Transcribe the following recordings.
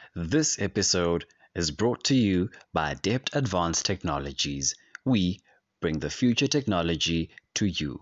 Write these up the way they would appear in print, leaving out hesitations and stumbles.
This episode is brought to you by Adept Advanced Technologies. We bring the future technology to you.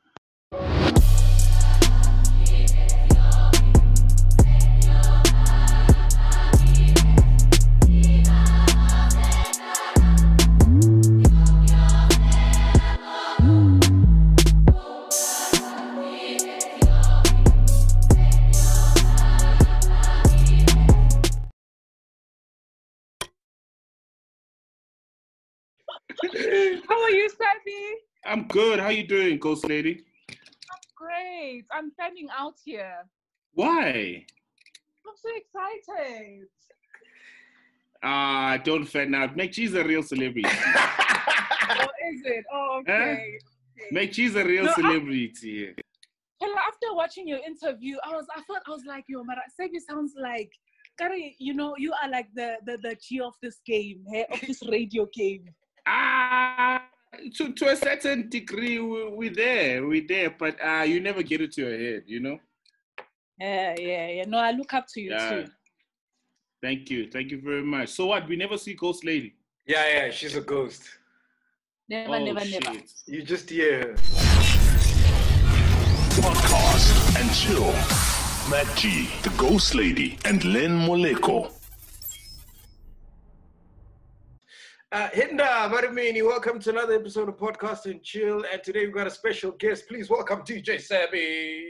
How are you, Sabi? I'm good. How you doing, Ghost Lady? Great. I'm fanning out here. Why? I'm so excited. Don't fan out. Make cheese a real celebrity. Oh, is it? Oh, okay. Make cheese a real celebrity. Well, after watching your interview, I was like, yo, Mara, Sabi sounds like, Kari, you are like the G of this game, of this radio game. To a certain degree, we're there, but you never get it to your head, Yeah. No, I look up to you too. Thank you very much. So what? We never see Ghost Lady. Yeah, she's a ghost. Never. You just hear her. Podcast and chill. Matt G, the Ghost Lady, and Len Moleko. Hinda, Varimini, welcome to another episode of Podcast and Chill. And today we've got a special guest. Please welcome DJ Sabi.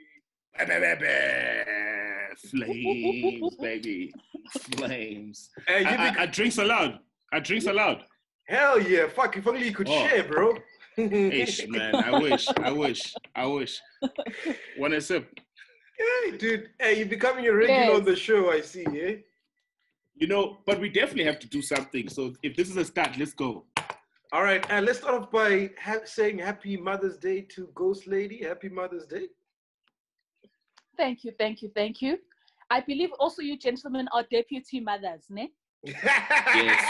Flames, baby. Flames. Hey, I drinks allowed. Hell yeah. Fuck, if only you could share, bro. Ish, man. I wish. Want a sip? Hey, dude. Hey, you're becoming a regular on the show, I see, eh? But we definitely have to do something. So if this is a start, let's go. All right. And let's start off by saying Happy Mother's Day to Ghost Lady. Happy Mother's Day. Thank you. I believe also you gentlemen are deputy mothers, ne? Yes.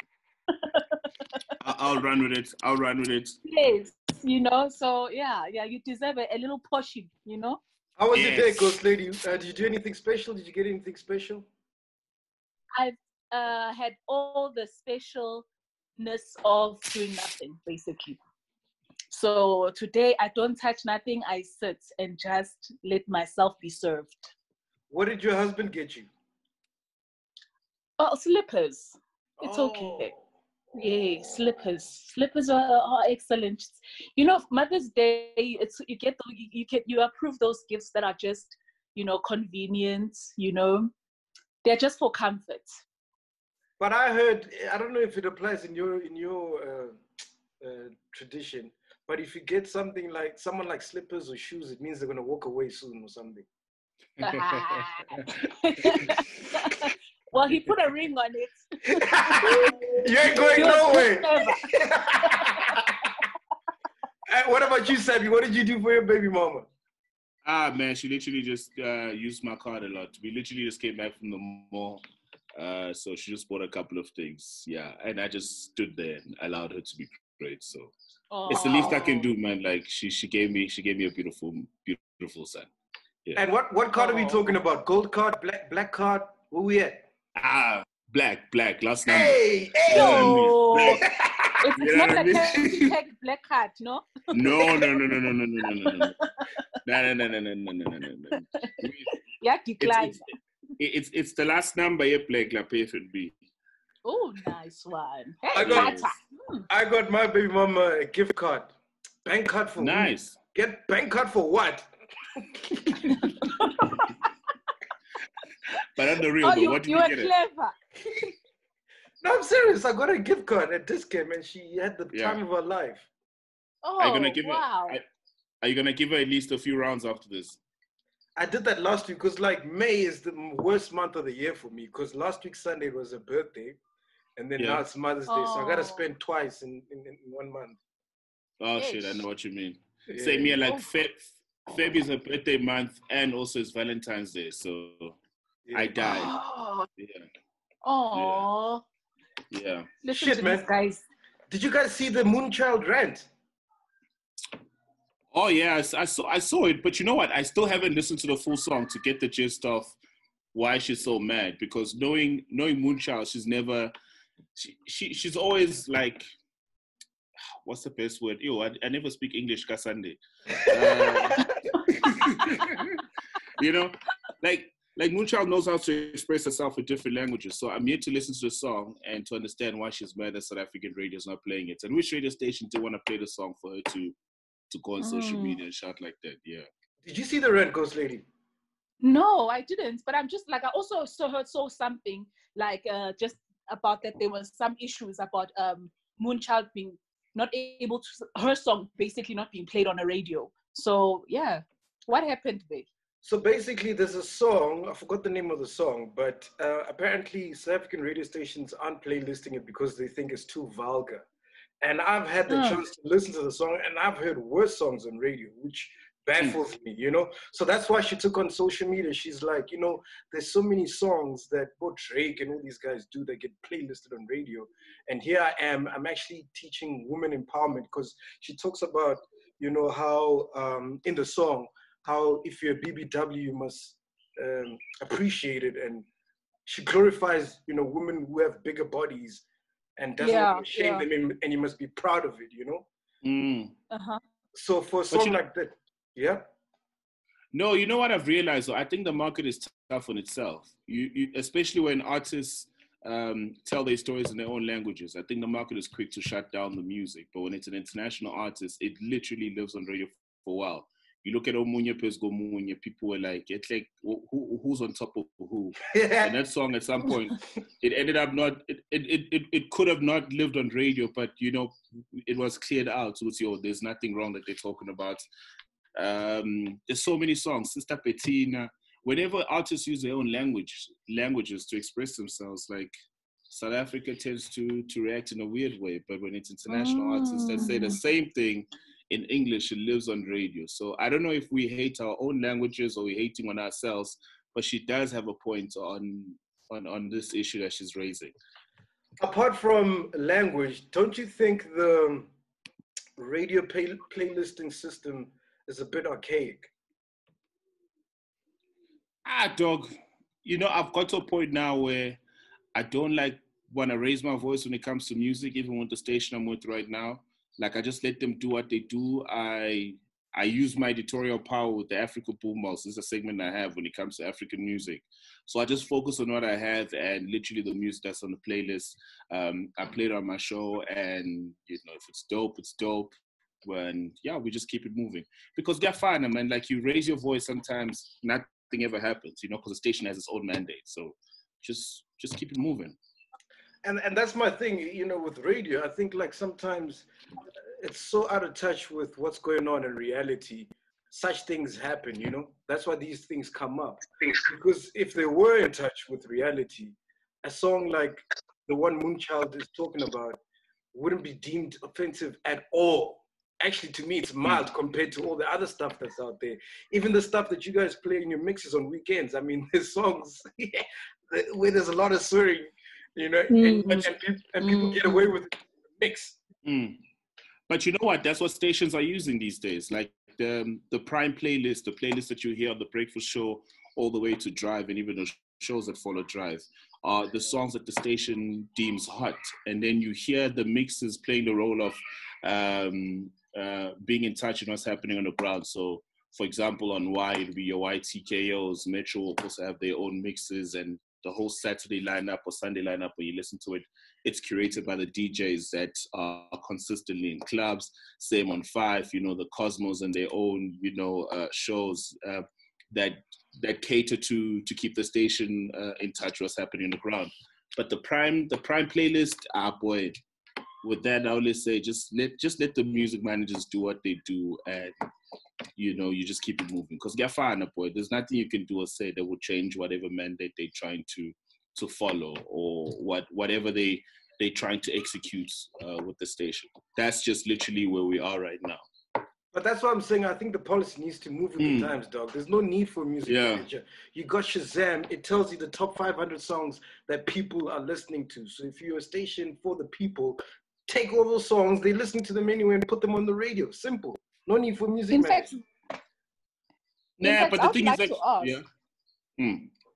I'll run with it. Yes, so yeah, you deserve a little pushing, How was your day, Ghost Lady? Did you do anything special? Did you get anything special? I've had all the specialness of doing nothing, basically. So today I don't touch nothing. I sit and just let myself be served. What did your husband get you? Oh, slippers. It's okay. Yeah, slippers. Slippers are excellent. Mother's Day. You approve those gifts that are just convenient. They're just for comfort. But I heard, I don't know if it applies in your tradition, but if you get someone like slippers or shoes, it means they're going to walk away soon or something. Well, he put a ring on it. You ain't going nowhere. What about you, Sabi? What did you do for your baby mama? Man, she literally just used my card a lot. We literally just came back from the mall. So she just bought a couple of things. Yeah. And I just stood there and allowed her to be great. So it's the least I can do, man. Like she gave me a beautiful son. Yeah. And what card are we talking about? Gold card, black card? Where we at? Black, last number. Hey! No. It's not like a black card, no? No. No. Yeah, decline. It's the last number, yeah, Black La PFNB. Oh, nice one. Hey, I got my baby mama a gift card. Bank card for nice. Get bank card for what? But on the real, what did you get? You were clever. No, I'm serious. I got a gift card at Discam and she had the time of her life. Oh, are you gonna give wow. Are you gonna give her at least a few rounds after this? I did that last week because May is the worst month of the year for me because last week Sunday was her birthday and then now it's Mother's Day. So I got to spend twice in 1 month. Oh, shit. I know what you mean. Yeah. Same here, like Feb is her birthday month and also it's Valentine's Day. So I died. Oh. Yeah. Oh. Yeah. Listen Shit, to man. these guys. Did you guys see the Moonchild rant? Oh yeah, I saw it, but you know what? I still haven't listened to the full song to get the gist of why she's so mad, because knowing Moonchild, she's always like, what's the best word? I never speak English, Kasande. You know, like Moonchild knows how to express herself in different languages. So I'm here to listen to the song and to understand why she's mad that South African radio is not playing it, and which radio station did want to play the song for her to go on social media and shout like that. Yeah. Did you see the Red Ghost Lady? No, I didn't. But I'm just like, I also saw something like just about that there was some issues about Moonchild being not able to, her song basically not being played on a radio. So yeah, what happened there? So basically, there's a song, I forgot the name of the song, but apparently South African radio stations aren't playlisting it because they think it's too vulgar. And I've had the chance to listen to the song, and I've heard worse songs on radio, which baffles me, you know? So that's why she took on social media. She's like, you know, there's so many songs that both Drake and all these guys do that get playlisted on radio. And here I am, I'm actually teaching women empowerment, because she talks about, you know, how in the song, how if you're a BBW, you must appreciate it. And she glorifies, you know, women who have bigger bodies and doesn't shame them, and you must be proud of it, you know? So for a song like that, yeah. No, you know what I've realized? I think the market is tough on itself. You especially when artists tell their stories in their own languages. I think the market is quick to shut down the music. But when it's an international artist, it literally lives on radio for a while. You look at Omunye Pesgo Munye, people were like, it's like, who's on top of who? And that song at some point, it ended up not, it could have not lived on radio, but, you know, it was cleared out. So there's nothing wrong that they're talking about. There's so many songs, Sister Petina. Whenever artists use their own languages to express themselves, like South Africa tends to react in a weird way. But when it's international artists that say the same thing in English, it lives on radio. So I don't know if we hate our own languages or we're hating on ourselves, but she does have a point on this issue that she's raising. Apart from language, don't you think the radio playlisting system is a bit archaic? Dog, you know, I've got to a point now where I don't want to raise my voice when it comes to music, even with the station I'm with right now. Like, I just let them do what they do. I use my editorial power with the Africa Boombox. This is a segment I have when it comes to African music. So I just focus on what I have, and literally the music that's on the playlist. I play it on my show, and, you know, if it's dope, it's dope. And yeah, we just keep it moving. Because they're fine, man. Like, you raise your voice, sometimes nothing ever happens, you know, because the station has its own mandate. So just keep it moving. And that's my thing, you know, with radio. I think, like, sometimes it's so out of touch with what's going on in reality. Such things happen, you know. That's why these things come up. Because if they were in touch with reality, a song like the one Moonchild is talking about wouldn't be deemed offensive at all. Actually, to me, it's mild compared to all the other stuff that's out there. Even the stuff that you guys play in your mixes on weekends. I mean, there's songs where there's a lot of swearing, you know, and people get away with it. Mix. But you know what? That's what stations are using these days. Like the Prime playlist, the playlist that you hear on the Breakfast Show, all the way to Drive, and even the shows that follow Drive, are the songs that the station deems hot. And then you hear the mixes playing the role of being in touch with what's happening on the ground. So, for example, on Y, it'll be your YTKOs. Metro will also have their own mixes, and the whole Saturday lineup or Sunday lineup, when you listen to it, it's curated by the DJs that are consistently in clubs. Same on 5, you know, the Cosmos and their own, you know, shows that cater to keep the station in touch with what's happening on the ground. But the prime playlist, boy, with that, I always say just let the music managers do what they do, and you know, you just keep it moving. Because they're fine, boy. There's nothing you can do or say that will change whatever mandate they're trying to follow, or whatever they're trying to execute with the station. That's just literally where we are right now. But that's what I'm saying. I think the policy needs to move with the times, dog. There's no need for a music manager. You got Shazam. It tells you the top 500 songs that people are listening to. So if you're a station for the people, take all those songs. They listen to them anyway and put them on the radio. Simple. No need for music manager. But the thing is, like,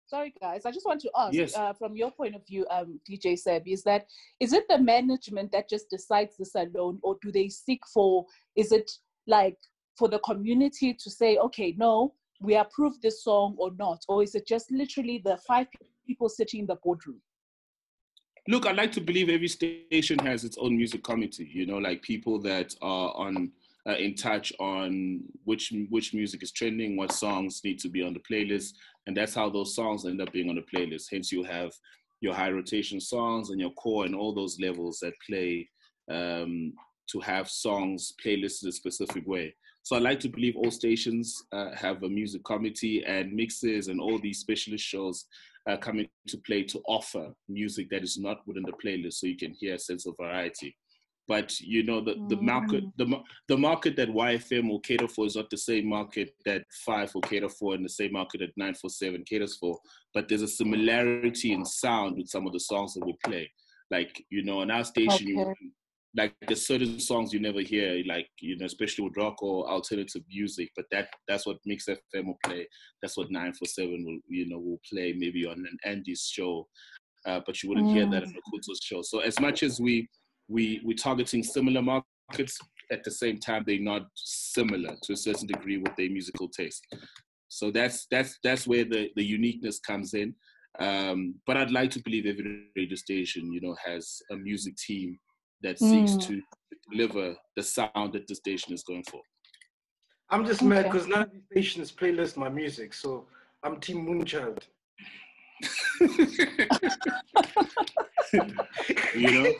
Sorry, guys. I just want to ask, Yes. from your point of view, DJ Seb, is it the management that just decides this alone, or do they seek for? Is it like for the community to say, okay, no, we approve this song or not, or is it just literally the 5 people sitting in the boardroom? Look, I like to believe every station has its own music committee. You know, like people that are on in touch on which music is trending, what songs need to be on the playlist, and that's how those songs end up being on the playlist. Hence, you have your high rotation songs and your core and all those levels that play to have songs playlisted a specific way. So I like to believe all stations have a music committee, and mixes and all these specialist shows come into play to offer music that is not within the playlist, so you can hear a sense of variety. But you know, the market that YFM will cater for is not the same market that 5 will cater for, and the same market that 947 caters for. But there's a similarity in sound with some of the songs that we play. Like, you know, on our station, like there's certain songs you never hear, like, you know, especially with rock or alternative music. But that's what Mix FM will play. That's what 947 will play maybe on an Andy's show. But you wouldn't hear that on the Kuto's show. So as much as we're targeting similar markets, at the same time they're not similar to a certain degree with their musical taste. So that's where the uniqueness comes in. But I'd like to believe every radio station, you know, has a music team that seeks to deliver the sound that the station is going for. I'm just mad because none of these stations playlist my music, so I'm Team Moonchild. You know?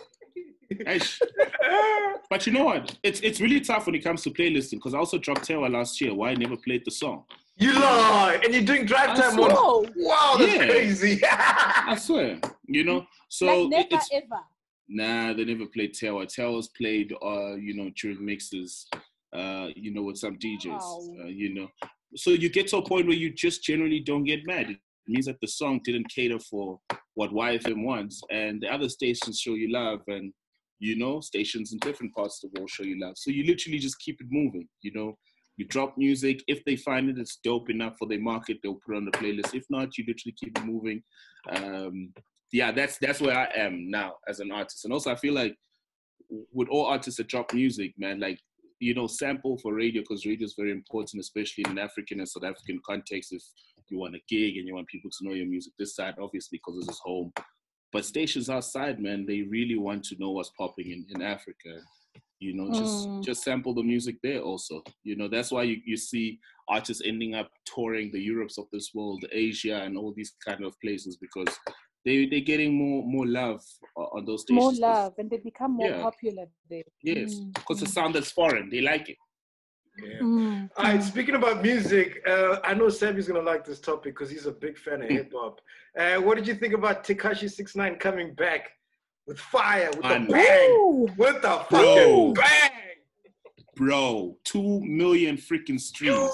But you know what? It's really tough when it comes to playlisting, because I also dropped Tewa last year. Why I never played the song? You lie, and you're doing drive time one. Wow, that's crazy. I swear. You know, so like never ever. Nah, they never played Tewa. Tewa's played, you know, during mixes, you know, with some DJs, you know. So you get to a point where you just generally don't get mad. It means that the song didn't cater for what YFM wants, and the other stations show you love, and, you know, stations in different parts of the world show you love. So you literally just keep it moving, you know. You drop music. If they find it's dope enough for their market, they'll put it on the playlist. If not, you literally keep it moving. Yeah, that's where I am now as an artist. And also I feel like with all artists that drop music, man, like, you know, sample for radio, because radio is very important, especially in an African and South African context. If you want a gig and you want people to know your music this side, obviously, because this is home. But stations outside, man, they really want to know what's popping in Africa. You know, just sample the music there also. You know, that's why you see artists ending up touring the Europes of this world, Asia, and all these kind of places, because they're getting more love on those stations. More love, and they become more popular there. Yes, because the sound that's foreign, they like it. Yeah. All right, speaking about music, I know Sammy's going to like this topic because he's a big fan of hip-hop. What did you think about Tekashi 69 coming back with fire, with a bang? With a fucking bang! Bro, 2 million freaking streams.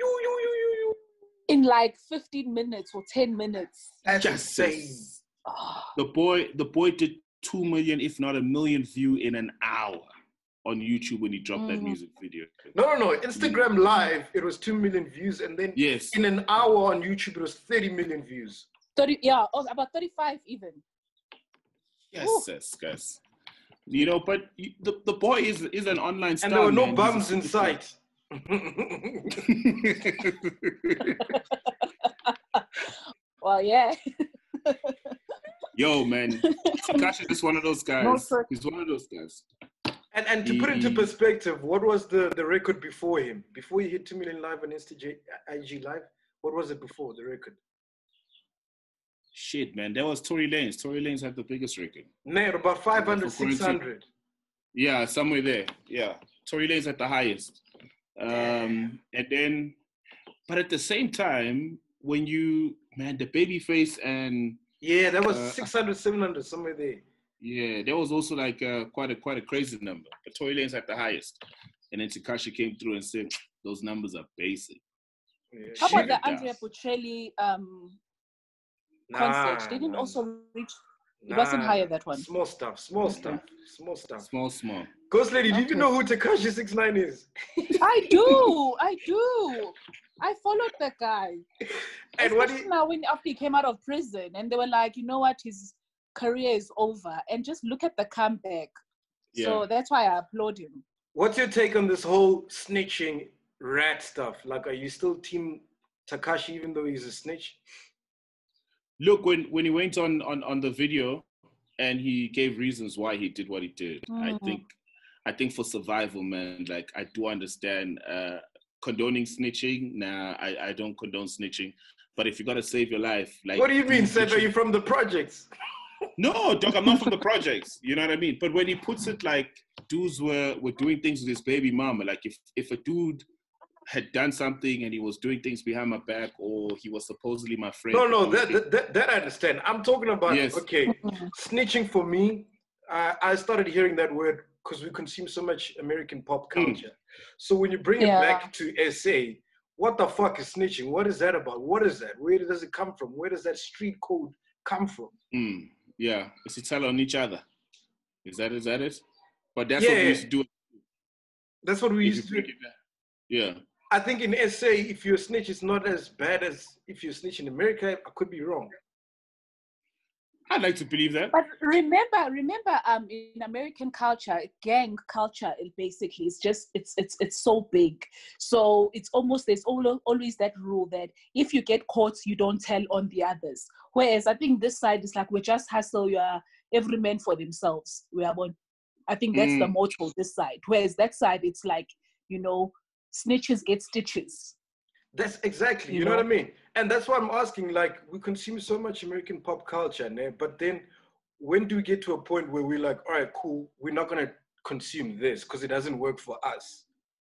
In like 15 minutes or 10 minutes. That's insane. The boy did 2 million, if not 1 million view in an hour on YouTube when he dropped that music video. No. Instagram Live, it was 2 million views, and then in an hour on YouTube, it was 30 million views. 30, about 35 even. Yes, guys. You know, but the boy is an online star. And there were no bums in sight. Well, yeah. Yo, man, Tekashi is one of those guys. He's one of those guys. And to put it into perspective, what was the record before him? Before he hit 2 million live on IG Live, what was it before the record? Shit, man, that was Tory Lanez. Tory Lanez had the biggest record. No, about 500, 600. Yeah, somewhere there. Yeah, Tory Lanez at the highest. And then, but at the same time, when the Babyface and... Yeah, that was 600, 700, somewhere there. Yeah, that was also like quite a crazy number. But Tory Lanez at the highest. And then Tekashi came through and said, those numbers are basic. Yeah. How about the Andrea Bocelli concert? They didn't also reach... It wasn't higher, that one. Small stuff. Small. Ghost Lady, do you know who Tekashi 69 is? I do. I followed that guy. And what Especially now when after he came out of prison and they were like, you know what, his career is over. And just look at the comeback. So that's why I applaud him. what's your take on this whole snitching rat stuff? Like, are you still team Takashi even though he's a snitch? Look, when he went on the video and he gave reasons why he did what he did, I think for survival, man, like I do understand condoning snitching. Nah, I don't condone snitching. But if you gotta save your life, like What do you mean, Seth? Are you from the projects? No, dog, I'm not from the projects. You know what I mean? But when he puts it like dudes were doing things with his baby mama, like if a dude had done something and he was doing things behind my back or he was supposedly my friend. No, that I understand. I'm talking about, okay, snitching for me, I started hearing that word because we consume so much American pop culture. So when you bring it back to SA, what the fuck is snitching? What is that about? What is that? Where does it come from? Where does that street code come from? Yeah, it's to tell on each other. Is that it? But that's what we used to do. That's what we used to do. Yeah. I think in SA, if you're a snitch, it's not as bad as if you're a snitch in America. I could be wrong. I'd like to believe that. But remember, in American culture, gang culture, it basically is just it's so big. So it's almost there's always that rule that if you get caught, you don't tell on the others. Whereas I think this side is like we just hustle. You are every man for themselves. We are one. I think that's the motto this side. Whereas that side, it's like, you know, snitches get stitches. That's exactly, you know what I mean? And that's why I'm asking, like, we consume so much American pop culture, but then when do we get to a point where we're like, all right, cool, we're not going to consume this because it doesn't work for us?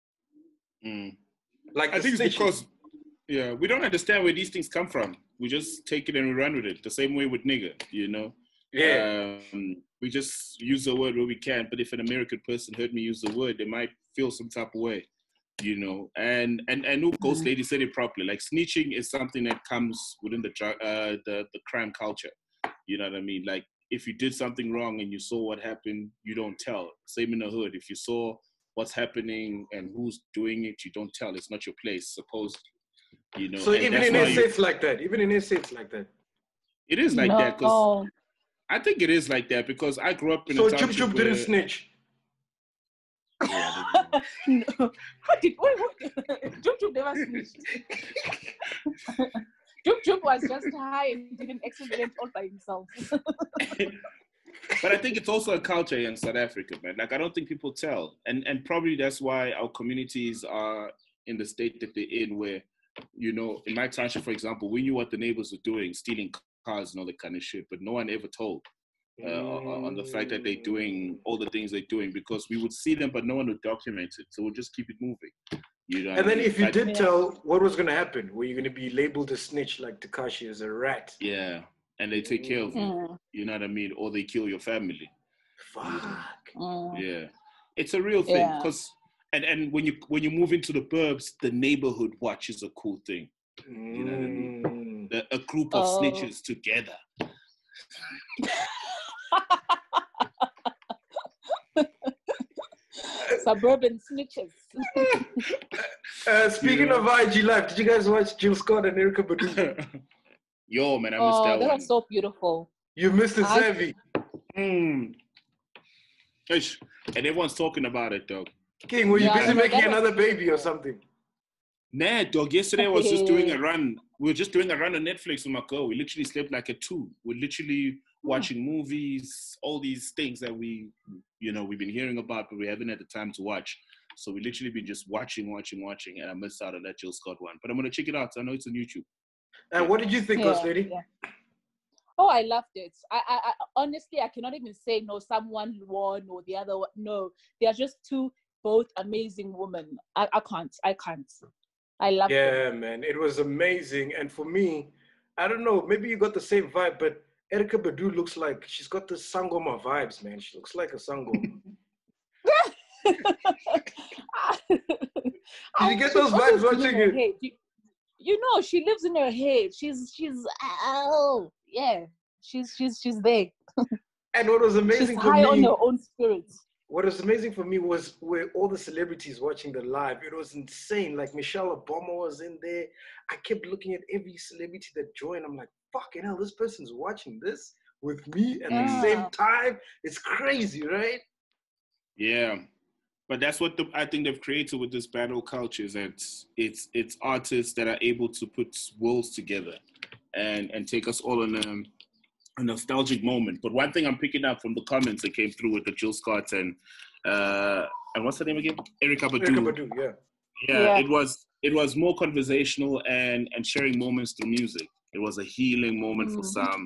Like, I think it's because, we don't understand where these things come from. We just take it and we run with it. The same way with nigger, you know? Yeah. We just use the word where we can, but if an American person heard me use the word, they might feel some type of way. You know, and Ghost Lady said it properly. Like snitching is something that comes within the crime culture. You know what I mean? Like if you did something wrong and you saw what happened, you don't tell. Same in the hood. If you saw what's happening and who's doing it, you don't tell. It's not your place, supposedly. You know. So even in SA it's like that. Even in SA it's like that. It is like that because I think it is like that because I grew up in. So Chup Chup didn't snitch. No. Chup Chup never snitched. Chup Chup was just high and did an experiment all by himself. But I think it's also a culture here in South Africa, man. Like I don't think people tell, and probably that's why our communities are in the state that they're in, where, you know, in my township, for example, we knew what the neighbors were doing, stealing cars and all that kind of shit, but no one ever told. On the fact that they're doing all the things they're doing, because we would see them, but no one would document it. So we'll just keep it moving. You know. And then if you did tell, what was going to happen? Were you going to be labeled a snitch like Takashi as a rat? Yeah, and they take care of you. You know what I mean? Or they kill your family. Fuck. Yeah, it's a real thing. Because and when you move into the burbs, the neighborhood watch is a cool thing. You know what I mean? A group of snitches together. Suburban snitches. Speaking of IG Live, did you guys watch Jill Scott and Erykah Badu? Yo, man, I missed that one. That was so beautiful. You missed it, Savvy. And everyone's talking about it, dog. King, were you busy making another baby or something? Nah, dog. Yesterday I was just doing a run. We were just doing a run on Netflix with my girl. We literally slept like at 2. We're literally watching movies, all these things that we've been hearing about, but we haven't had the time to watch. So we literally been just watching, and I missed out on that Jill Scott one. But I'm gonna check it out. I know it's on YouTube. And what did you think, Ghost Lady? Yeah. Oh, I loved it. I honestly, I cannot even say no, someone won or the other one. No, they are just both amazing women. I can't. I love it. Yeah, man, it was amazing. And for me, I don't know, maybe you got the same vibe, but Erykah Badu looks like she's got the Sangoma vibes, man. She looks like a Sangoma. Did you get those vibes watching it? You know, she lives in her head. She's there. And what was amazing she's for high me, on her own spirits. what was amazing for me was where all the celebrities watching the live. It was insane. Like Michelle Obama was in there. I kept looking at every celebrity that joined. I'm like, fucking hell, this person's watching this with me at the same time. It's crazy, right? Yeah. But that's what I think they've created with this battle culture, is that it's artists that are able to put worlds together and take us all in a nostalgic moment. But one thing I'm picking up from the comments that came through with the Jill Scott and what's her name again? Erykah Badu. Erykah Badu, yeah. Yeah, it was more conversational and sharing moments through music. It was a healing moment for some.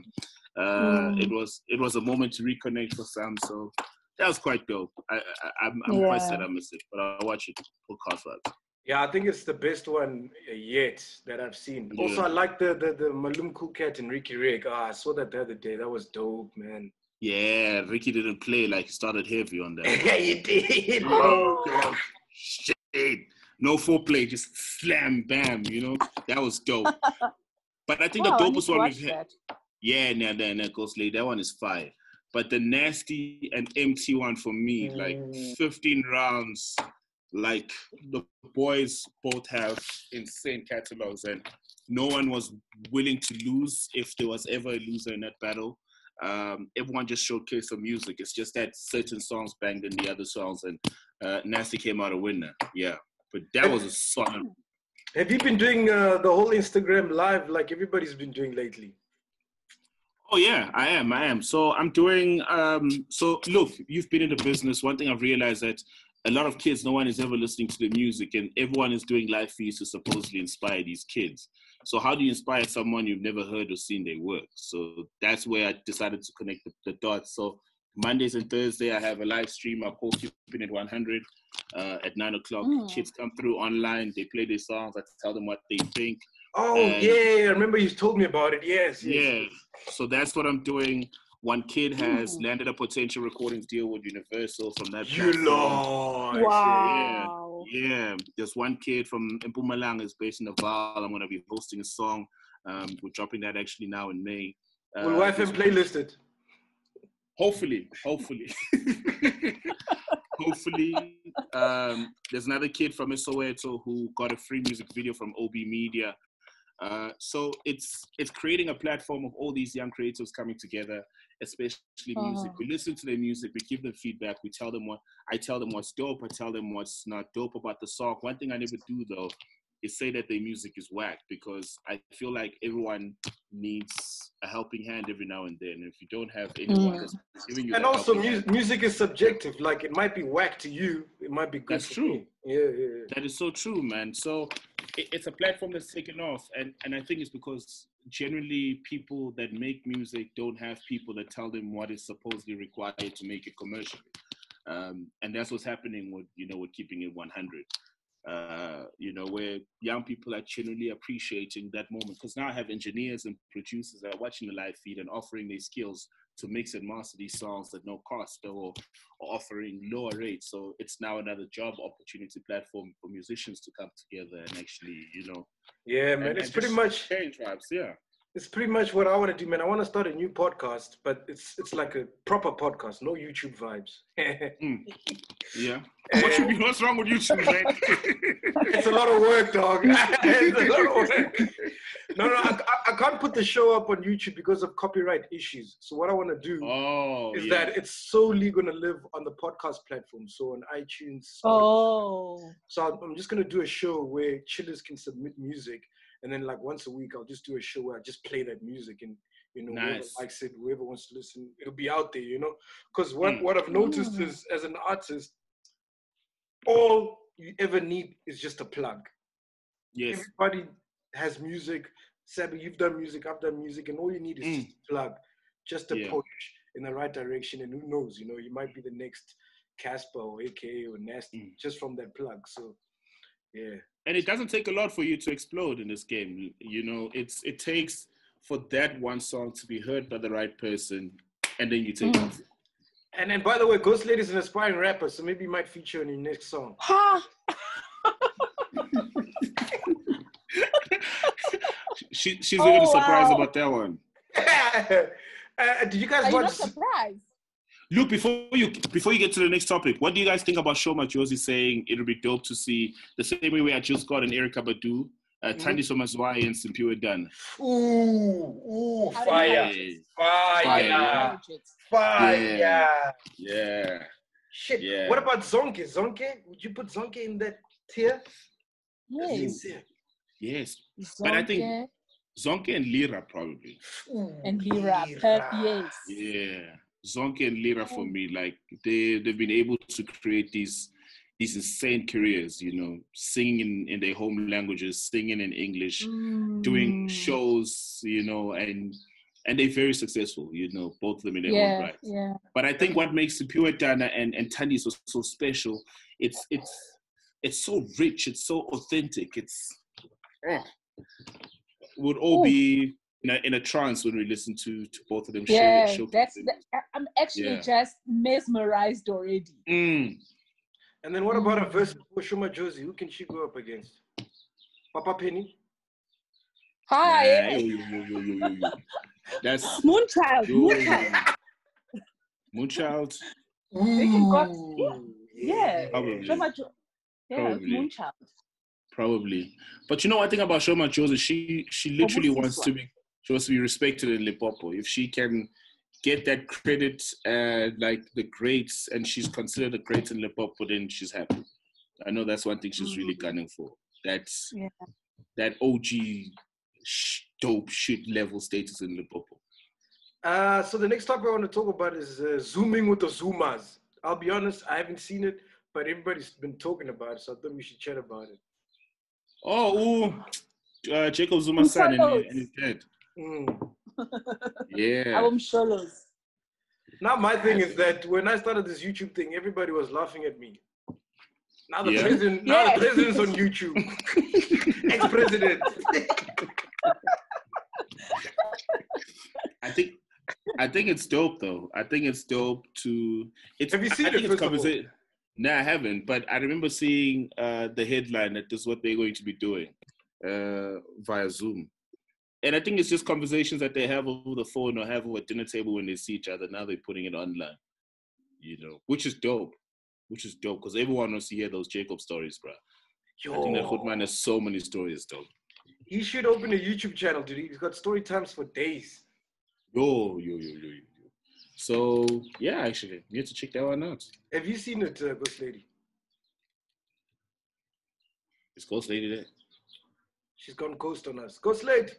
It was a moment to reconnect for some. So that was quite dope. I'm quite sad I missed it, but I'll watch it for Cartwright. Yeah, I think it's the best one yet that I've seen. Yeah. Also, I like the Malum Cool Cat and Ricky Rick. I saw that the other day. That was dope, man. Yeah, Ricky didn't play, like he started heavy on that. Yeah, he did. Oh, God. Shit. No foreplay, just slam, bam, you know? That was dope. But I think the dopest one we've had. Yeah, nah, Ghost Lady. That one is fire. But the Nasty and MT one for me, like 15 rounds, like the boys both have insane catalogs and no one was willing to lose if there was ever a loser in that battle. Everyone just showcased the music. It's just that certain songs banged in the other songs and Nasty came out a winner. Yeah, but that was a song. Have you been doing the whole Instagram live like everybody's been doing lately? Oh yeah, I am. So I'm doing, so look, you've been in the business. One thing I've realized that a lot of kids, no one is ever listening to the music and everyone is doing live feeds to supposedly inspire these kids. So how do you inspire someone you've never heard or seen their work? So that's where I decided to connect the dots. So Mondays and Thursday, I have a live stream. I call Keeping It 100 at 9 o'clock. Kids come through online. They play their songs. I tell them what they think. Oh, yeah. I remember you told me about it. Yes. Yeah. So that's what I'm doing. One kid has landed a potential recordings deal with Universal from that platform. Wow. Yeah. There's one kid from Mpumalanga is based in the Val. I'm going to be hosting a song. We're dropping that actually now in May. Will YFM playlist it? Hopefully. Hopefully. There's another kid from Soweto who got a free music video from OB Media. So it's creating a platform of all these young creatives coming together, especially music. We listen to their music, we give them feedback, I tell them what's dope, I tell them what's not dope about the song. One thing I never do though is say that their music is whack, because I feel like everyone needs a helping hand every now and then. If you don't have anyone that's giving you and also music is subjective. Like it might be whack to you, it might be good. That's true. Me. Yeah. That is so true, man. So it's a platform that's taken off, and I think it's because generally people that make music don't have people that tell them what is supposedly required to make it commercially, and that's what's happening with Keeping It 100. Where young people are genuinely appreciating that moment, because now I have engineers and producers that are watching the live feed and offering their skills to mix and master these songs at no cost or offering lower rates. So it's now another job opportunity platform for musicians to come together and actually, Yeah, man, it's pretty much change vibes. Yeah. It's pretty much what I want to do, man. I want to start a new podcast, but it's like a proper podcast, no YouTube vibes. Yeah. What's wrong with YouTube, man? It's a lot of work, dog. It's a lot of work. No, I can't put the show up on YouTube because of copyright issues. So what I want to do is that it's solely going to live on the podcast platform. So on iTunes. So I'm just going to do a show where chillers can submit music. And then like once a week, I'll just do a show where I just play that music and, nice. whoever wants to listen, it'll be out there, Because what I've noticed is as an artist, all you ever need is just a plug. Yes. Everybody has music. Sabi, you've done music, I've done music, and all you need is just a plug, just a push in the right direction. And who knows, you might be the next Casper or AKA or Nasty just from that plug. So, yeah. And it doesn't take a lot for you to explode in this game. It takes for that one song to be heard by the right person, and then you take off. And then, by the way, Ghost Lady is an aspiring rapper, so maybe you might feature in your next song. She's really surprised about that one. Did you guys watch? Surprised? Luke, before you get to the next topic, what do you guys think about Shoma Josie saying it'll be dope to see the same way we had Jill Scott and Erykah Badu, Thandi Somazwai and Simpiwe Dunn? Ooh, How fire. do you Fire. Fire. Yeah. Shit. Yeah. What about Zonke? Zonke? Would you put Zonke in that tier? Yes. Yes. But I think Zonke and Lira probably. Ooh, And Lira, yes. Yeah. Zonke and Lira for me, like they've been able to create these insane careers, you know, singing in their home languages, singing in English, doing shows, you know, and they're very successful, you know, both of them in their own right. Yeah. But I think what makes Simpiwe Dunn and Thandi so special, it's so rich, it's so authentic, would all be in a trance when we listen to both of them show. I'm actually just mesmerized already. And then what about a verse for Shoma Josie? Who can she go up against? Papa Penny? Hi. That's Moonchild. Moonchild. They can go. Yeah. Probably. Moonchild. Probably. But you know one thing about Shoma Josie, she literally wants to be respected in Limpopo. If she can get that credit like the greats, and she's considered a great in Limpopo, then she's happy. I know that's one thing she's really gunning for. That's that OG dope shit level status in Limpopo. So the next topic I want to talk about is Zooming with the Zoomers. I'll be honest, I haven't seen it, but everybody's been talking about it, so I thought we should chat about it. Jacob Zuma's son and his dad. Yeah. Now my thing is that when I started this YouTube thing, everybody was laughing at me. Now the president's on YouTube. Ex-president. I think it's dope though. I think it's dope to. Have you seen it? No, I haven't. But I remember seeing the headline that this is what they're going to be doing via Zoom. And I think it's just conversations that they have over the phone or have over a dinner table when they see each other. Now they're putting it online, you know, which is dope. Because everyone wants to hear those Jacob stories, bro. I think that Goodman has so many stories, though. He should open a YouTube channel, dude. He's got story times for days. Yo. So, yeah, actually, you have to check that one out. Have you seen it, Ghost Lady? Is Ghost Lady there? She's gone ghost on us. Ghost Lady!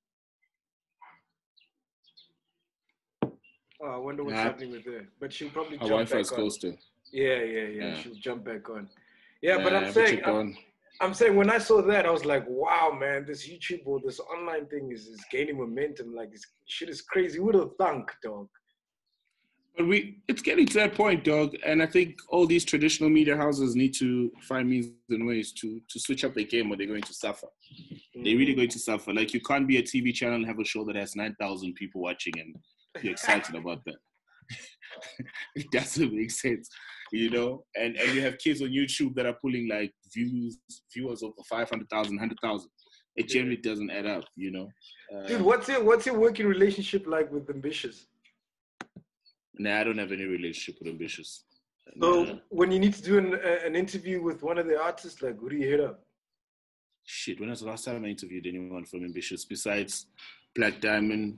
Oh, I wonder what's happening with her. But she'll probably jump Wi-Fi back is on. ghosting. Yeah. She'll jump back on. Yeah, but I'm saying when I saw that, I was like, wow, man, this YouTube or this online thing is gaining momentum. Like, this shit is crazy. Who would have thunk, dog? But it's getting to that point, dog. And I think all these traditional media houses need to find means and ways to switch up their game, or they're going to suffer. They're really going to suffer. Like, you can't be a TV channel and have a show that has 9,000 people watching and you're excited about that. It doesn't make sense, you know? And you have kids on YouTube that are pulling like viewers over 500,000, 100,000. It generally doesn't add up, you know? Dude, what's your working relationship like with Ambitious? Nah, I don't have any relationship with Ambitious. So when you need to do an interview with one of the artists, like, who do you hit up? Shit, when was the last time I interviewed anyone from Ambitious besides Black Diamond?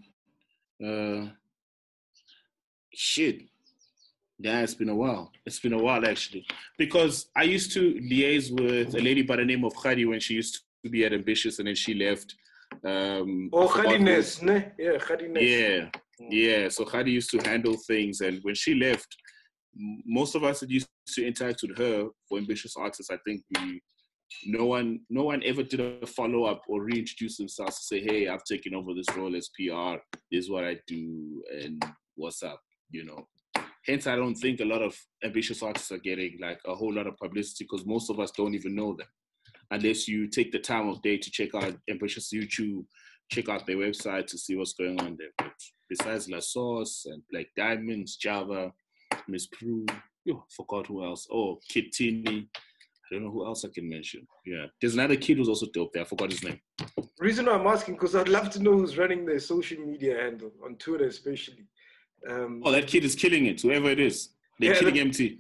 Shit. Yeah, it's been a while. It's been a while, actually. Because I used to liaise with a lady by the name of Khadi when she used to be at Ambitious, and then she left. Khadi Ness, ne? Yeah, Khadi Ness. Yeah. So Khadi used to handle things, and when she left, most of us that used to interact with her for Ambitious artists, I think no one ever did a follow-up or reintroduce themselves to say, hey, I've taken over this role as PR. This is what I do, and what's up, you know. Hence, I don't think a lot of Ambitious artists are getting like a whole lot of publicity, because most of us don't even know them unless you take the time of day to check out Ambitious YouTube, check out their website to see what's going on there. But besides La Sauce and Black Diamonds, Java, Miss Prue, forgot who else. Oh, Kid Tini. I don't know who else I can mention. Yeah, there's another kid who's also dope there. I forgot his name. Reason why I'm asking, because I'd love to know who's running their social media handle on Twitter, especially. Oh, that kid is killing it. Whoever it is, they're killing MT.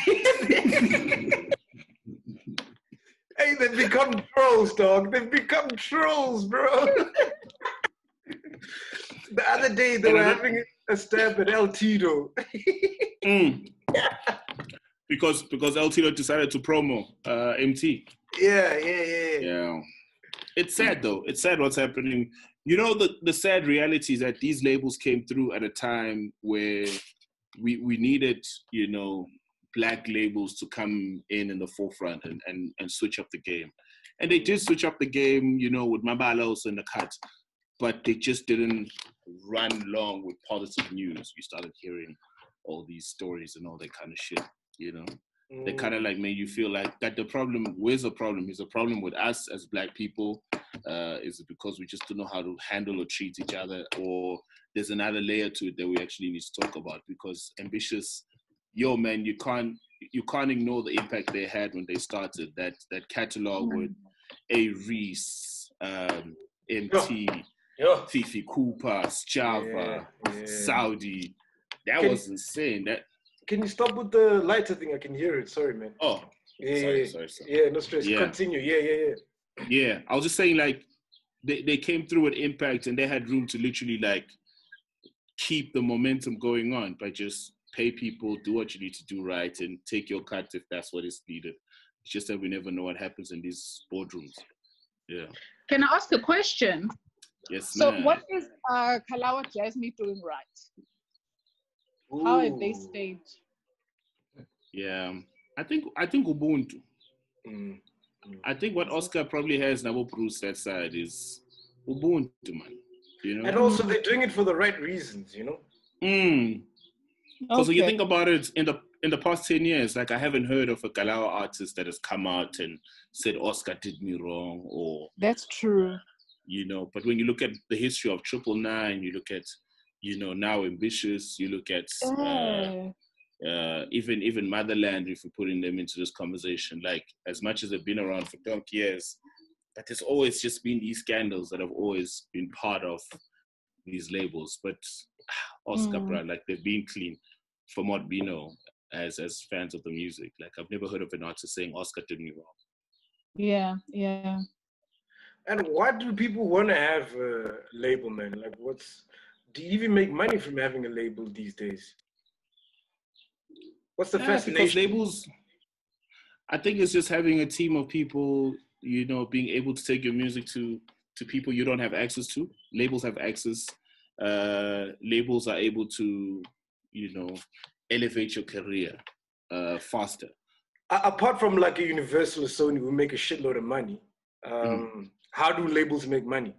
Hey, they've become trolls, dog. They've become trolls, bro. The other day, they were having a stab at El Tito. Because El Tito decided to promo MT. Yeah. It's sad, though. It's sad what's happening. You know, the sad reality is that these labels came through at a time where we needed, you know, black labels to come in the forefront and switch up the game. And they did switch up the game, you know, with Mabala also in the cut. But they just didn't run long with positive news. You started hearing all these stories and all that kind of shit, you know. They kind of like made you feel like that the problem, where's the problem? Is the problem with us as black people? Is it because we just don't know how to handle or treat each other? Or there's another layer to it that we actually need to talk about? Because Ambitious, yo man, you can't ignore the impact they had when they started. That catalog with A. Reese, MT, Fifi Cooper, Java, Saudi. That was insane. Can you stop with the lighter thing? I can hear it. Sorry, man. Oh, sorry. Yeah, no stress. Yeah. Continue. Yeah. Yeah, I was just saying, like, they came through with impact and they had room to literally, like, keep the momentum going on by just pay people, do what you need to do right, and take your cut if that's what is needed. It's just that we never know what happens in these boardrooms. Yeah. Can I ask a question? Yes, so ma'am. What is Kalawa Jasmine doing right? Ooh. How have they stayed? Yeah, I think Ubuntu. I think what Oscar probably has now, Bruce, that side is Ubuntu, man. You know, and also they're doing it for the right reasons, you know. Because when you think about it, in the past 10 years, like I haven't heard of a Kalawa artist that has come out and said Oscar did me wrong, or that's true. You know, but when you look at the history of 999, you look at, you know, now Ambitious, you look at even Motherland, if we're putting them into this conversation, like as much as they've been around for 20 years, but there's always just been these scandals that have always been part of these labels. But Oscar, bro, like they've been clean from what we know as fans of the music. Like I've never heard of an artist saying Oscar did me wrong. Yeah. And why do people want to have a label, man? Like, do you even make money from having a label these days? What's the fascination? Because labels, I think it's just having a team of people, you know, being able to take your music to people you don't have access to. Labels have access. Labels are able to, you know, elevate your career faster. Apart from like a Universal or Sony who make a shitload of money, how do labels make money?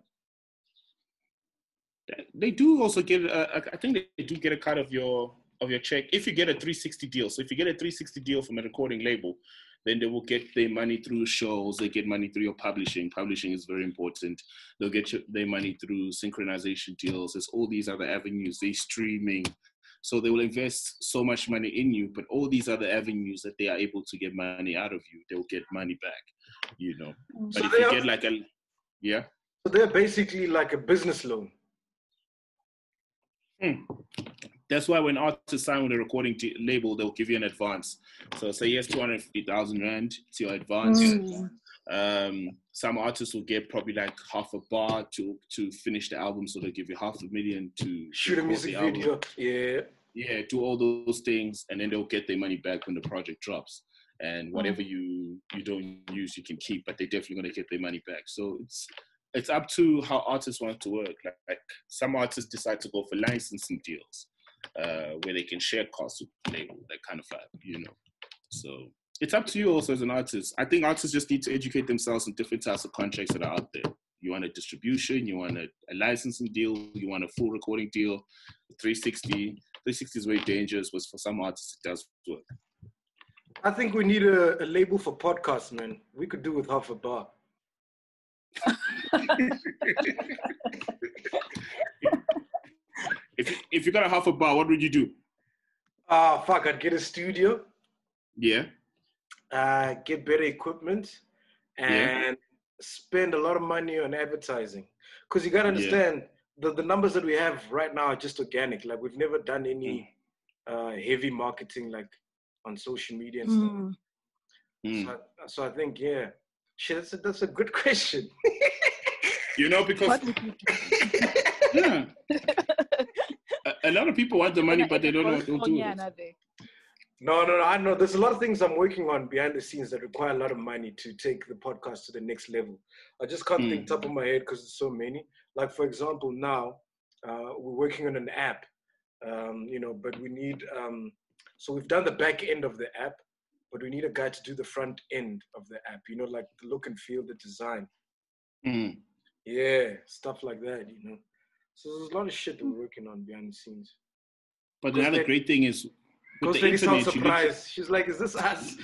They do also get, I think they do get a cut of your check if you get a 360 deal. So if you get a 360 deal from a recording label, then they will get their money through shows. They get money through your publishing. Publishing is very important. They'll get their money through synchronization deals. There's all these other avenues. They're streaming. So they will invest so much money in you, but all these other avenues that they are able to get money out of you, they'll get money back, you know. But so if you get like yeah? So they're basically like a business loan. That's why when artists sign with a recording label, they'll give you an advance. So say yes, 250,000 Rand, it's your advance. Some artists will get probably like half a bar to finish the album, so they'll give you $500,000 to shoot a music video. Yeah, do all those things, and then they'll get their money back when the project drops. And whatever you don't use, you can keep, but they're definitely gonna get their money back. So it's up to how artists want to work. Like some artists decide to go for licensing deals, where they can share costs with the label, that kind of vibe, you know. So it's up to you also as an artist. I think artists just need to educate themselves on different types of contracts that are out there. You want a distribution, you want a licensing deal, you want a full recording deal. 360 is very dangerous, but for some artists it does work. I think we need a label for podcasts, man. We could do with half a bar. If you got a half a bar, what would you do? Fuck, I'd get a studio. Yeah. Get better equipment and spend a lot of money on advertising. Because you got to understand, the numbers that we have right now are just organic. Like we've never done any heavy marketing like on social media and stuff. So I think, yeah, shit, that's a good question. You know, because What would you do? yeah, a lot of people want the money, but they don't know what to do with it. No, I know there's a lot of things I'm working on behind the scenes that require a lot of money to take the podcast to the next level. I just can't think top of my head because there's so many. Like, for example, now we're working on an app, but we need, so we've done the back end of the app, but we need a guy to do the front end of the app, like the look and feel, the design. Yeah, stuff like that, So there's a lot of shit that we're working on behind the scenes. But the other great thing is, with the Lady sounds internet, surprised. She's like, "Is this us?"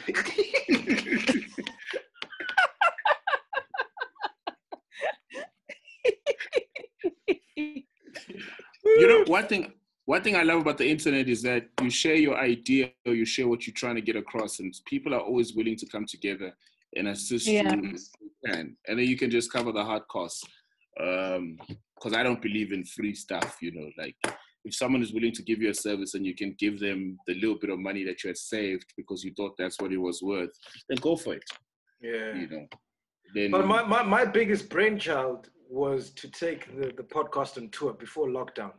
One thing I love about the internet is that you share your idea or you share what you're trying to get across, and people are always willing to come together and assist you if you can. And then you can just cover the hard costs. Because I don't believe in free stuff, like if someone is willing to give you a service and you can give them the little bit of money that you had saved because you thought that's what it was worth, then go for it. Yeah. Then, but my biggest brainchild was to take the podcast on tour before lockdown.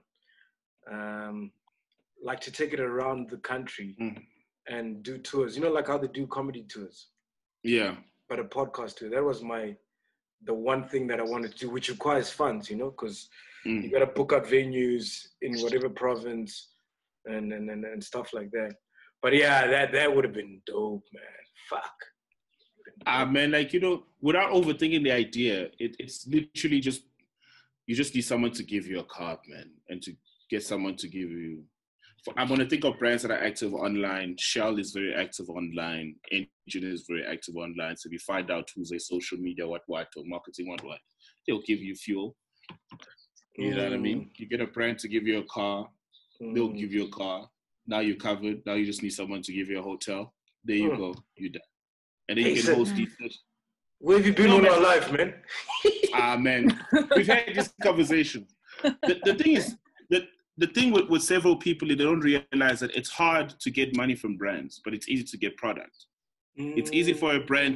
Like to take it around the country and do tours, like how they do comedy tours. Yeah. But a podcast tour. That was the one thing that I wanted to do, which requires funds, because you got to book out venues in whatever province and stuff like that. But yeah, that would have been dope, man. Fuck. Man, without overthinking the idea, it's literally just, you just need someone to give you a card, man, and to get someone to give you. I'm going to think of brands that are active online. Shell is very active online. Engine is very active online. So if you find out who's a social media what, or marketing what, they'll give you fuel. You know what I mean? You get a brand to give you a car. They'll give you a car. Now you're covered. Now you just need someone to give you a hotel. There you go. You're done. And then you can host these. Where have you been all your life, man? Man. We've had this conversation. The thing is, the thing with several people, they don't realize that it's hard to get money from brands, but it's easy to get product. It's easy for a brand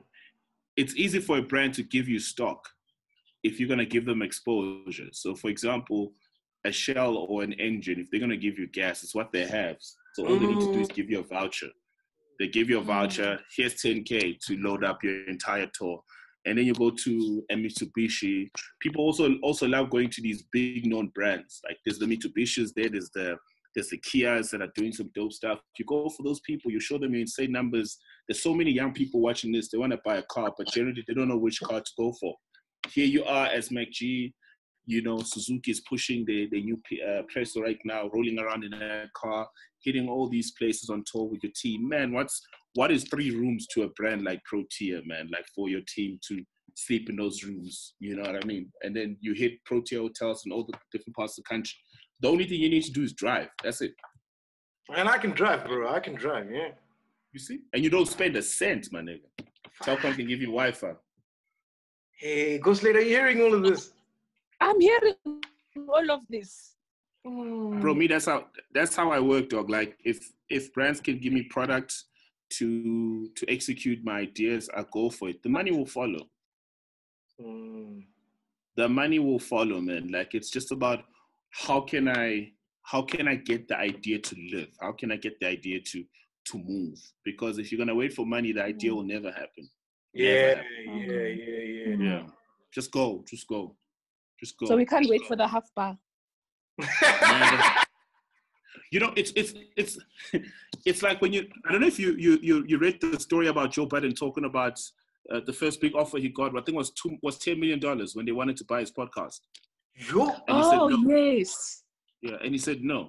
to give you stock if you're going to give them exposure. So, for example, a Shell or an Engine, if they're going to give you gas, it's what they have. So all they need to do is give you a voucher. They give you a voucher. Here's 10K to load up your entire tour. And then you go to a Mitsubishi. People also love going to these big known brands. Like there's the Mitsubishis there, there's the Kias that are doing some dope stuff. You go for those people, you show them your insane numbers. There's so many young people watching this, they want to buy a car, but generally they don't know which car to go for. Here you are as MacG, Suzuki is pushing the new Presto right now, rolling around in a car, hitting all these places on tour with your team. Man, what is 3 rooms to a brand like Protea, man? Like for your team to sleep in those rooms, you know what I mean? And then you hit Protea hotels in all the different parts of the country. The only thing you need to do is drive. That's it. And I can drive, bro. I can drive, yeah. You see? And you don't spend a cent, my nigga. Telkom can give you Wi-Fi. Hey, Ghost Lady, are you hearing all of this? I'm hearing all of this. Bro, me, that's how I work, dog. Like if brands can give me products to execute my ideas, I go for it. The money will follow. The money will follow, man. Like it's just about how can I get the idea to live? How can I get the idea to move? Because if you're gonna wait for money, the idea will never happen. Yeah. Just go. So we can't wait for the half bar. It's like when I don't know if you read the story about Joe Biden talking about the first big offer he got. I think was $10 million when they wanted to buy his podcast. And he said no. Yes. Yeah, and he said no.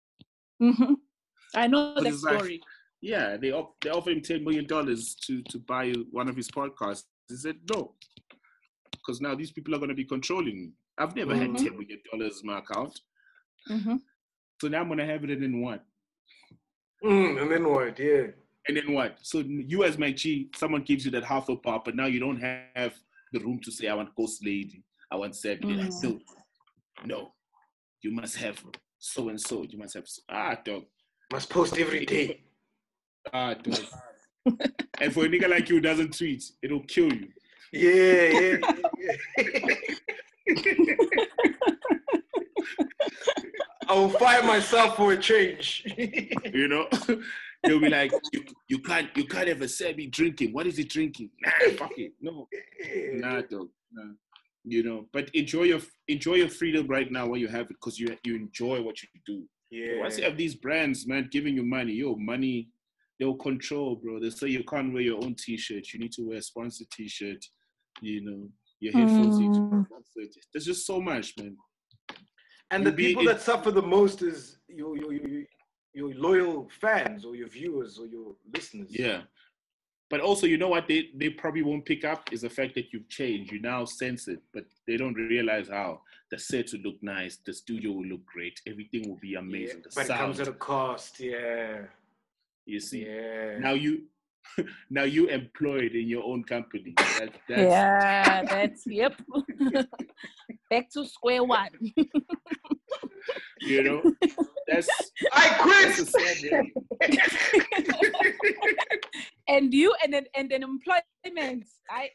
I know that story. Like, they offered him $10 million to buy one of his podcasts. He said no, because now these people are going to be controlling me. I've never had $10 million in my account. So now I'm going to have it, and then what? And then what? Yeah. And then what? So you as MacG, someone gives you that half a bar, but now you don't have the room to say, I want Ghost Lady, I want Sad. No, you must have so and so. You must have dog. Must post every day. Dog. And for a nigga like you who doesn't tweet, it'll kill you. Yeah. I will fire myself for a change. You know, they'll be like, you can't ever say me drinking. What is he drinking? Nah, fuck it. No, nah, dog. Nah. You know, but enjoy your freedom right now while you have it, because you enjoy what you do. Yeah. Once you have these brands, man, giving you money, they'll control, bro. They say you can't wear your own T-shirt. You need to wear a sponsored T-shirt. You know, your headphones need to be sponsored. There's just so much, man. And the people that suffer the most is your loyal fans or your viewers or your listeners. Yeah. But also, you know what they probably won't pick up is the fact that you've changed. You now sense it, but they don't realize how the set will look nice, the studio will look great, everything will be amazing. Yeah, but it comes at a cost, yeah. You see, yeah. Now you employed in your own company. That's yep. Back to square one. You know, I quit. And you and an employment,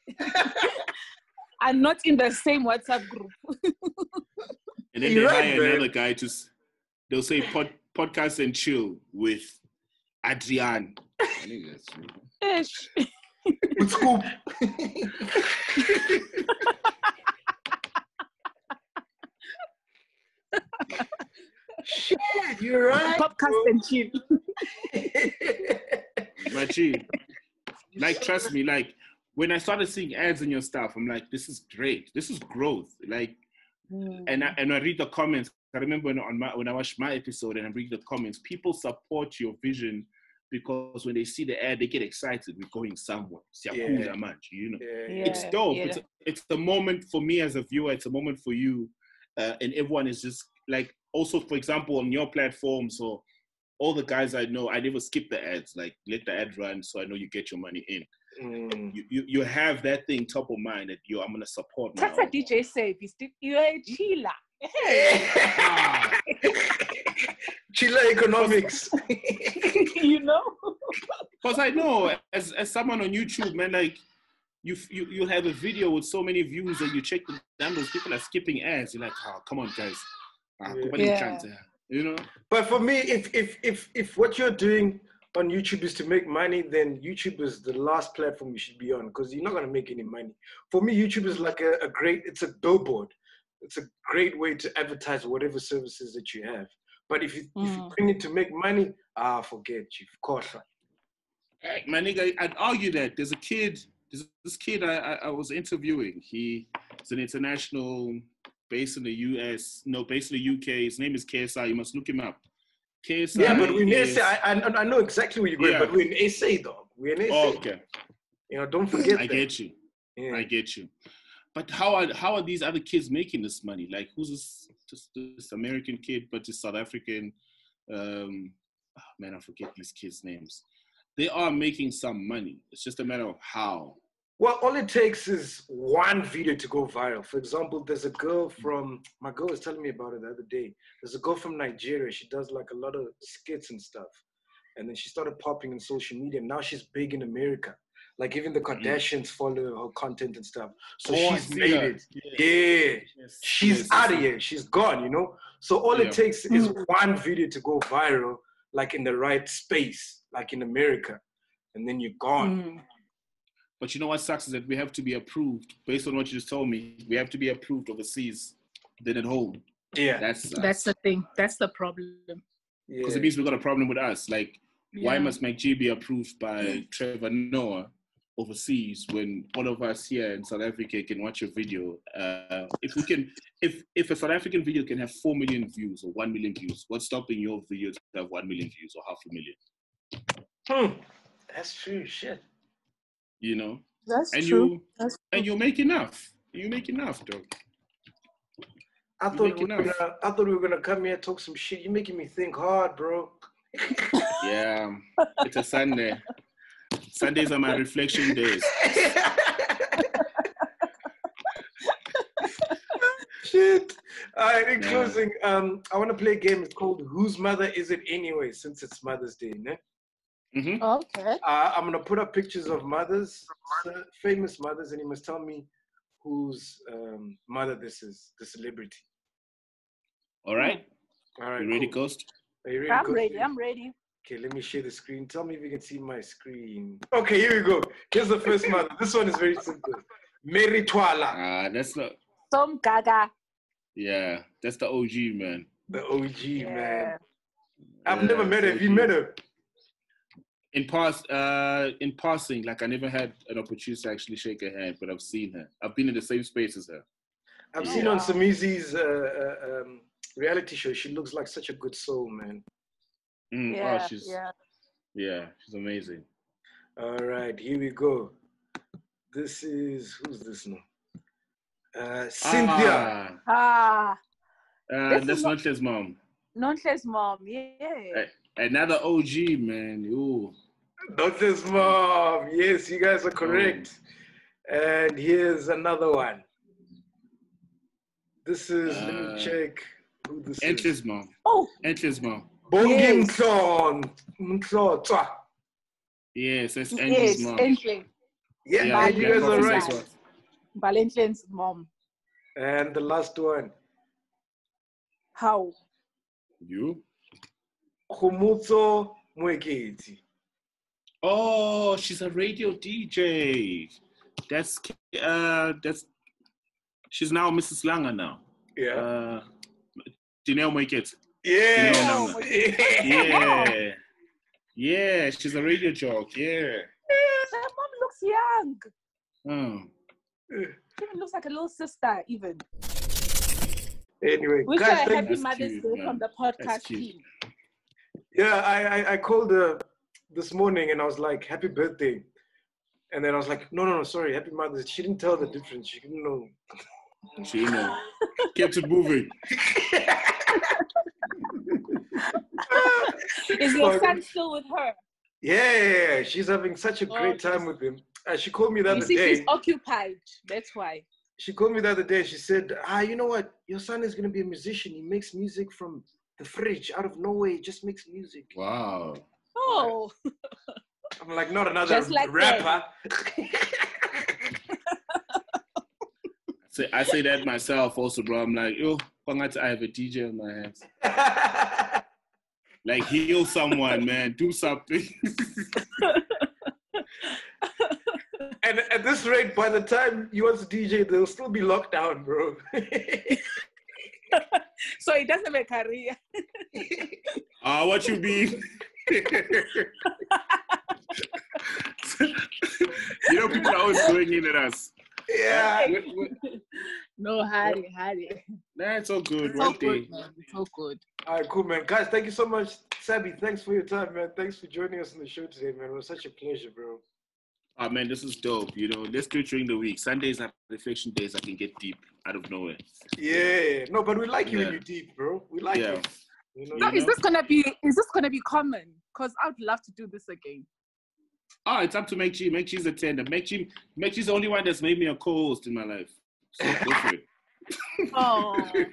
are not in the same WhatsApp group. And then they hire another guy they'll say podcast and chill with Adrian. I think that's Ish. With Scoop. Shit, you're right. Podcast and chill. Machi, like, trust me, like, when I started seeing ads in your stuff, I'm like, this is great. This is growth. Like, and I read the comments. I remember when I watched my episode and I read the comments, people support your vision because when they see the ad, they get excited. We're going somewhere. You know, it's dope. Yeah. It's the moment for me as a viewer. It's a moment for you, and everyone is just like. Also, for example, on your platforms or all the guys I know, I never skip the ads. Like, let the ad run so I know you get your money in. You have that thing top of mind that I'm gonna support. That's what DJ said. You're a chiller. Chiller economics. You know? Because I know, as someone on YouTube, man, like, you have a video with so many views and you check the numbers, people are skipping ads. You're like, come on, guys. You know? But for me, if what you're doing on YouTube is to make money, then YouTube is the last platform you should be on, because you're not going to make any money. For me, YouTube is like it's a billboard. It's a great way to advertise whatever services that you have. But if you bring it to make money, forget you, of course. Hey, my nigga, I'd argue that there's this kid I was interviewing. He's an international, based in the US, based in the UK. His name is KSI. You must look him up. KSI. Yeah, but we're in SA. I know exactly where you're going, but we're in SA, dog. We're in SA. Oh, okay. You know, don't forget that. I get you. Yeah. I get you. But how are these other kids making this money? Like, who's this American kid, but this South African? Man, I forget these kids' names. They are making some money. It's just a matter of how. Well, all it takes is one video to go viral. For example, there's a girl my girl was telling me about it the other day. There's a girl from Nigeria. She does like a lot of skits and stuff. And then she started popping in social media. Now she's big in America. Like, even the Kardashians follow her content and stuff. So she's made it. Yeah. Yes. She's out of here. She's gone, you know? So all it takes is one video to go viral, like in the right space, like in America. And then you're gone. But you know what sucks is that we have to be approved, based on what you just told me, we have to be approved overseas than at home. Yeah. That's the thing. That's the problem. Because it means we've got a problem with us. Like, why must MacG be approved by Trevor Noah overseas when all of us here in South Africa can watch a video? If a South African video can have 4 million views or 1 million views, what's stopping your video to have 1 million views or 500,000? That's true. Shit. You know, that's true. And you make enough. You make enough, though. I thought we were gonna come here and talk some shit. You're making me think hard, bro. Yeah, it's a Sunday. Sundays are my reflection days. Shit. All right, in Yeah. closing, I want to play a game. It's called Whose Mother Is It Anyway, since it's Mother's Day, ne? Mm-hmm. Okay. I'm going to put up pictures of mothers, famous mothers, and you must tell me whose mother this is, the celebrity. All right. All right, You ready, cool. Ghost? Are you ready? I'm Coach? ready. I'm ready. Okay, let me share the screen. Tell me if you can see my screen. Okay, here we go. Here's the first mother. This one is very simple. Mary Twala, That's not. Some Gaga. Yeah, that's the OG, man. the OG, man. Yeah. I've never met her. Have you OG. met her? In passing, like I never had an opportunity to actually shake her hand, but I've seen her. I've been in the same space as her. I've Yeah. seen on Samizi's reality show. She looks like such a good soul, man. Yeah. Oh, she's amazing. All right, here we go. This is, who's this now? Cynthia. This That's is not his mom. Nonetheless, mom. Yeah. Another OG, man. Ooh. Not his mom. Yes, you guys are correct. And here's another one. This is, let me check who this is. Entry's mom. Oh. Entry's mom. Bongi Yes. Mtlotwa. Yes, that's Yes. Entry's mom. Entling. Yeah, Yeah, and you guys are Professor right. Swart. Valentine's mom. And the last one, How? You? Khumutso Mweketi. Oh, she's a radio DJ. That's she's now Mrs. Langer now. Yeah. Janelle Moiket. Yeah. No. Yeah. Yeah, she's a radio jock. Yeah. That mom looks young. Oh. She even looks like a little sister, even. Anyway, Wish her guys, a thank happy That's Mother's cute, Day man. from the That's podcast cute. team. Yeah, I called her this morning and I was like, happy birthday. And then I was like, no, sorry, happy Mother's. She didn't tell the difference. She didn't know. She, kept it moving. Is your son still with her? Yeah, she's having such a great time with him. She called me the You other see, day. she's occupied. That's why. She called me the other day. She said, you know what? Your son is going to be a musician. He makes music from the fridge out of nowhere. He just makes music. Wow. Oh. I'm like, not another Just like rapper. I say that myself also, bro. I'm like, yo, I have a DJ on my hands. Like, heal someone, man. Do something. And at this rate, by the time you want to DJ, they'll still be locked down, bro. So he doesn't have a career. What you mean? People are always going in at us. Yeah. No, Harry. Nah, it's all good. It's One all day. good, man. It's all good. All right, cool, man. Guys, thank you so much. Sabi, thanks for your time, man. Thanks for joining us on the show today, man. It was such a pleasure, bro. Oh, man, this is dope. Let's do it during the week. Sundays are reflection days. I can get deep out of nowhere. Yeah. No, but we like you when Yeah. you're deep, bro. We like Yeah. you. So is this gonna be common? Because I would love to do this again. Oh, it's up to Meg G. Meg G's a tender. Meg G's the only one that's made me a co-host in my life. So go for it. Oh,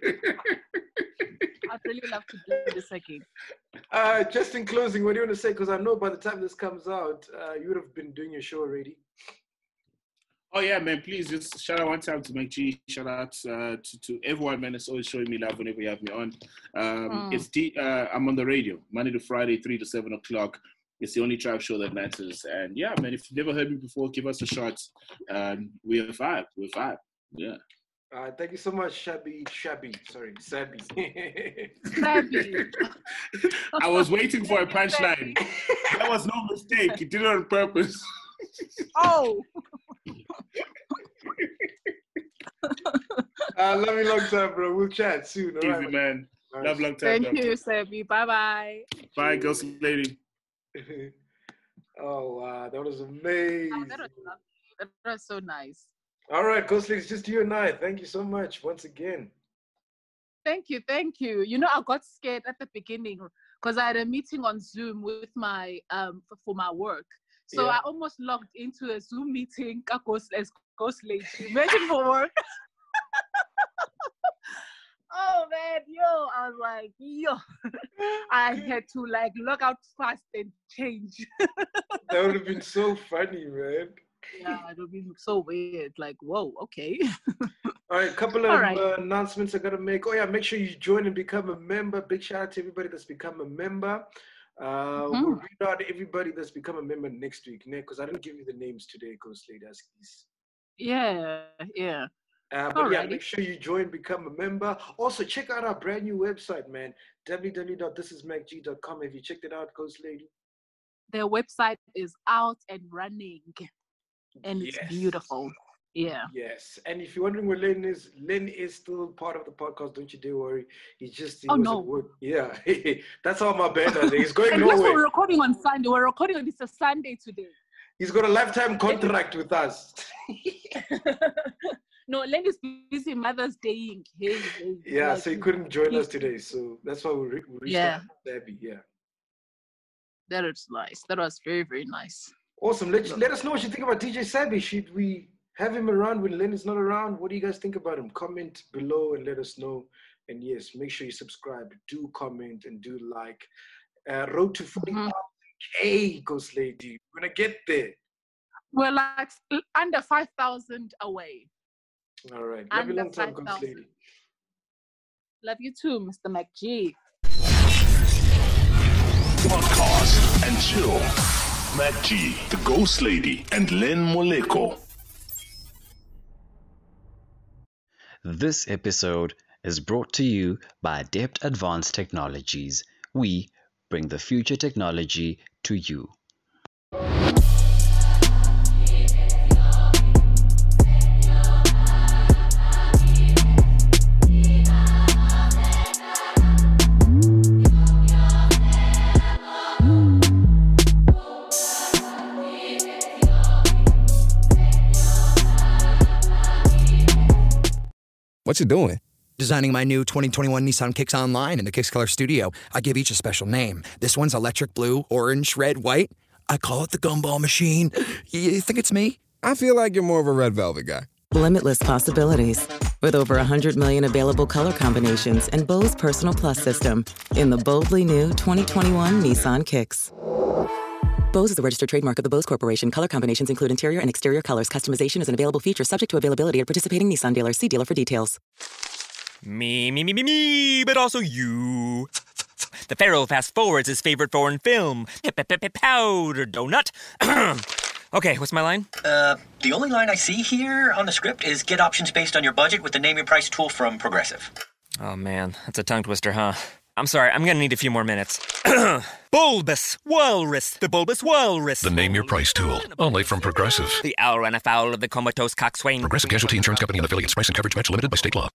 I'd really love to do this again. Just in closing, what do you want to say? Because I know by the time this comes out, you would have been doing your show already. Oh, yeah, man. Please just shout out one time to Meg G. Shout out to everyone, man, that's always showing me love whenever you have me on. I'm on the radio, Monday to Friday, 3 to 7 o'clock. It's the only tribe show that matters. And yeah, man, if you've never heard me before, give us a shot. We're five. Yeah. Thank you so much, Sabi. Savvy. I was waiting for a punchline. That was no mistake. You did it on purpose. Oh. Love you long time, bro. We'll chat soon. All Easy, right, man. Nice. Love long time. Thank you, Savvy. Bye-bye. Bye, ghost lady. Oh, wow. That was amazing. Oh, that was so nice. All right, Ghost Lady, it's just you and I. Thank you so much once again. Thank you. I got scared at the beginning because I had a meeting on Zoom with my for my work. So Yeah. I almost logged into a Zoom meeting as Ghost Lady. Imagine for work. Oh I was like, yo, I had to like log out fast and change. That would have been so funny, man. Yeah, it would be so weird. Like, whoa, okay. All right, couple of announcements I gotta make. Oh yeah, make sure you join and become a member. Big shout out to everybody that's become a member. We'll read out everybody that's become a member next week, because I didn't give you the names today, Ghost Lady. Yeah. But yeah, make sure you join, become a member. Also, check out our brand new website, man. www.thisismacg.com. Have you checked it out, Ghost Lady? Their website is out and running, and it's beautiful. Yeah. Yes. And if you're wondering where Len is still part of the podcast. Don't you dare worry. He was at work. Yeah. That's all my band. He's going nowhere. We're recording on Sunday. It's a Sunday today. He's got a lifetime contract with us. No, Len is busy Mother's Day. Yeah, so he couldn't join us today. So that's why we reached out to Debbie. Yeah. That is nice. That was very, very nice. Awesome. Let us know what you think about DJ Savvy. Should we have him around when Len is not around? What do you guys think about him? Comment below and let us know. And yes, make sure you subscribe. Do comment and do like. Road to 40,000K, Ghost Lady. We're going to get there. We're like under 5,000 away. All right. Love you long time, Ghost Lady. Love you too, Mr. MacG. Podcast and chill. MacG, the Ghost Lady, and Len Moleko. This episode is brought to you by Adept Advanced Technologies. We bring the future technology to you. What you doing? Designing my new 2021 Nissan Kicks Online in the Kicks Color Studio. I give each a special name. This one's electric blue, orange, red, white. I call it the Gumball Machine. You think it's me? I feel like you're more of a red velvet guy. Limitless possibilities. With over 100 million available color combinations and Bose Personal Plus system in the boldly new 2021 Nissan Kicks. Bose is a registered trademark of the Bose Corporation. Color combinations include interior and exterior colors. Customization is an available feature subject to availability at participating Nissan dealers. See dealer for details. Me, but also you. The Pharaoh fast forwards his favorite foreign film, Powder Donut. Okay, what's my line? The only line I see here on the script is get options based on your budget with the Name Your Price tool from Progressive. Oh man, that's a tongue twister, huh? I'm sorry, I'm gonna need a few more minutes. Bulbous Walrus, the Bulbous Walrus. The Name Your Price tool, only from Progressive. The owl ran afoul of the comatose coxswain. Progressive Casualty Insurance Company and affiliates. Price and coverage match limited by state law.